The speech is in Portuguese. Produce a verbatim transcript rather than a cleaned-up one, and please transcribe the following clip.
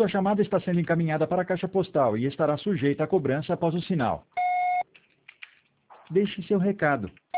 Sua chamada está sendo encaminhada para a caixa postal e estará sujeita a cobrança após o sinal. Deixe seu recado.